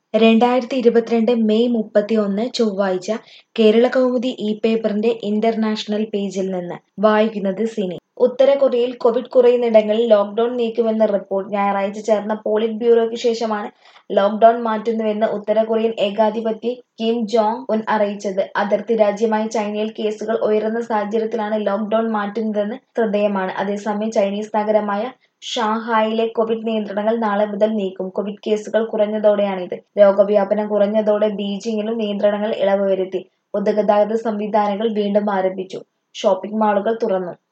2022 May 31 ചൊവ്വാഴ്ച കേരളകൗമുദി പേപ്പറിന്റെ international പേജിൽ നിന്ന് വായിക്കുന്നത് സിനി. ഉത്തര കൊറിയയിൽ കോവിഡ് കുറയുന്നിടങ്ങളിൽ ലോക്ഡൌൺ നീക്കുമെന്ന് റിപ്പോർട്ട്. ഞായറാഴ്ച ചേർന്ന പോളിറ്റ് ബ്യൂറോയ്ക്ക് ശേഷമാണ് ലോക്ഡൌൺ മാറ്റുന്നുവെന്ന് ഉത്തര കൊറിയൻ ഏകാധിപതി കിം ജോങ് ഉൻ അറിയിച്ചത്. അതിർത്തി രാജ്യമായ ചൈനയിൽ കേസുകൾ ഉയരുന്ന സാഹചര്യത്തിലാണ് ലോക്ഡൌൺ മാറ്റുന്നതെന്ന് ശ്രദ്ധേയമാണ്. അതേസമയം ചൈനീസ് നഗരമായ ഷാങ്ഹായിലെ കോവിഡ് നിയന്ത്രണങ്ങൾ നാളെ മുതൽ നീക്കും. കോവിഡ് കേസുകൾ കുറഞ്ഞതോടെയാണിത്. രോഗവ്യാപനം കുറഞ്ഞതോടെ ബീജിംഗിലും നിയന്ത്രണങ്ങളിൽ ഇളവ് വരുത്തി. പൊതുഗതാഗത സംവിധാനങ്ങൾ വീണ്ടും ആരംഭിച്ചു. ഷോപ്പിംഗ് മാളുകൾ തുറന്നു.